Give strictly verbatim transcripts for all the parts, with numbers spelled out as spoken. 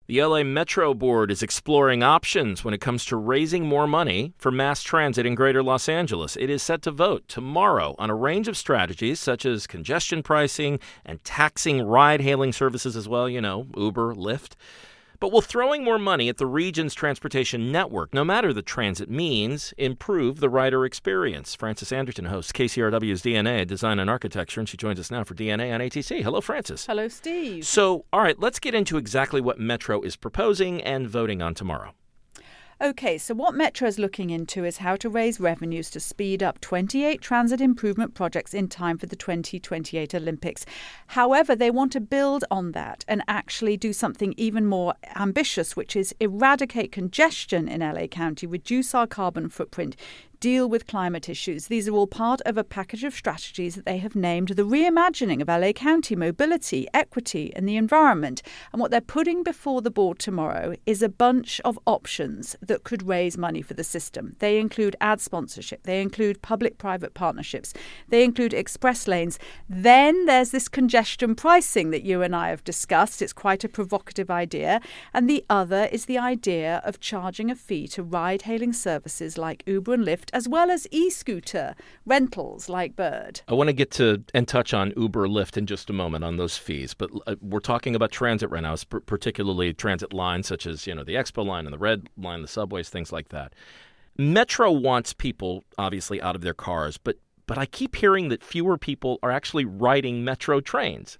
The L A Metro Board is exploring options when it comes to raising more money for mass transit in Greater Los Angeles. It is set to vote tomorrow on a range of strategies such as congestion pricing and taxing ride-hailing services as well, you know, Uber, Lyft. But will throwing more money at the region's transportation network, no matter the transit means, improve the rider experience? Frances Anderton hosts K C R W's D N A, Design and Architecture, and she joins us now for D N A on A T C. Hello, Frances. Hello, Steve. So, all right, let's get into exactly what Metro is proposing and voting on tomorrow. Okay, so what Metro is looking into is how to raise revenues to speed up twenty-eight transit improvement projects in time for the twenty twenty-eight Olympics. However, they want to build on that and actually do something even more ambitious, which is eradicate congestion in L A County, reduce our carbon footprint, deal with climate issues. These are all part of a package of strategies that they have named the reimagining of L A County mobility, equity and the environment. And what they're putting before the board tomorrow is a bunch of options that could raise money for the system. They include ad sponsorship. They include public-private partnerships. They include express lanes. Then there's this congestion pricing that you and I have discussed. It's quite a provocative idea. And the other is the idea of charging a fee to ride-hailing services like Uber and Lyft, as well as e-scooter rentals like Bird. I want to get to and touch on Uber, Lyft in just a moment on those fees, but uh, we're talking about transit right now, particularly transit lines such as, you know, the Expo line and the Red line, the subways, things like that. Metro wants people, obviously, out of their cars, but but I keep hearing that fewer people are actually riding Metro trains.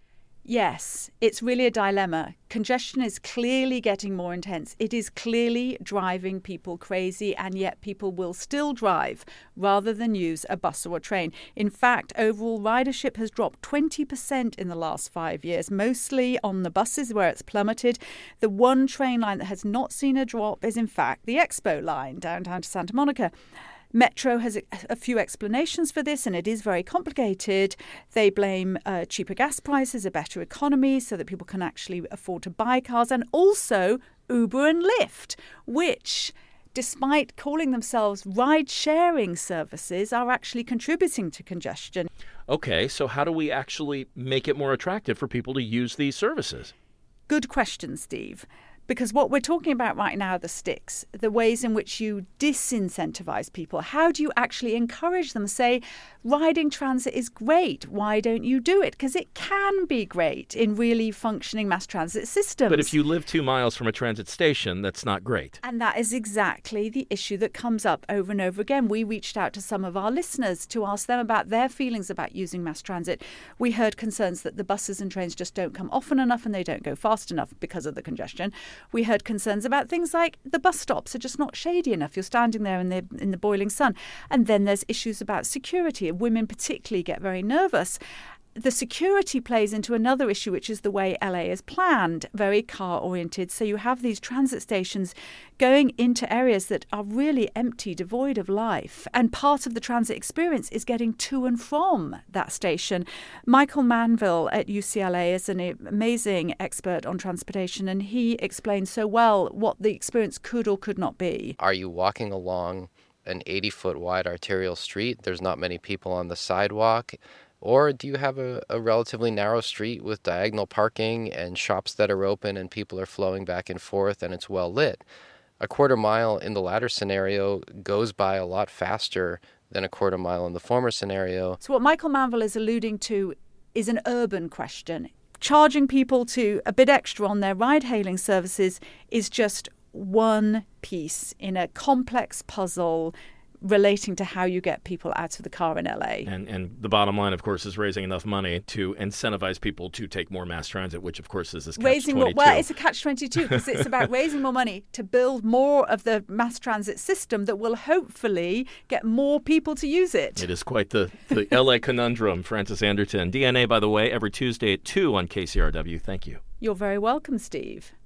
Yes, it's really a dilemma. Congestion is clearly getting more intense. It is clearly driving people crazy, and yet people will still drive rather than use a bus or a train. In fact, overall ridership has dropped twenty percent in the last five years, mostly on the buses where it's plummeted. The one train line that has not seen a drop is, in fact, the Expo line downtown to Santa Monica. Metro has a, a few explanations for this, and it is very complicated. They blame uh, cheaper gas prices, a better economy, so that people can actually afford to buy cars, and also Uber and Lyft, which, despite calling themselves ride-sharing services, are actually contributing to congestion. Okay, so how do we actually make it more attractive for people to use these services? Good question, Steve. Because what we're talking about right now are the sticks, the ways in which you disincentivize people. How do you actually encourage them? Say, riding transit is great. Why don't you do it? Because it can be great in really functioning mass transit systems. But if you live two miles from a transit station, that's not great. And that is exactly the issue that comes up over and over again. We reached out to some of our listeners to ask them about their feelings about using mass transit. We heard concerns that the buses and trains just don't come often enough and they don't go fast enough because of the congestion. We heard concerns about things like the bus stops are just not shady enough. You're standing there in the in the boiling sun. And then there's issues about security. Women particularly get very nervous. The security plays into another issue, which is the way L A is planned, very car-oriented. So you have these transit stations going into areas that are really empty, devoid of life. And part of the transit experience is getting to and from that station. Michael Manville at U C L A is an amazing expert on transportation, and he explains so well what the experience could or could not be. Are you walking along an eighty-foot wide arterial street? There's not many people on the sidewalk. Or do you have a, a relatively narrow street with diagonal parking and shops that are open and people are flowing back and forth and it's well lit? A quarter mile in the latter scenario goes by a lot faster than a quarter mile in the former scenario. So what Michael Manville is alluding to is an urban question. Charging people to a bit extra on their ride-hailing services is just one piece in a complex puzzle relating to how you get people out of the car in L A. And and the bottom line, of course, is raising enough money to incentivize people to take more mass transit, which, of course, is this catch raising twenty-two. More, well, it's a catch twenty-two because it's about raising more money to build more of the mass transit system that will hopefully get more people to use it. It is quite the, the L A conundrum. Frances Anderton. D N A, by the way, every Tuesday at two on K C R W. Thank you. You're very welcome, Steve.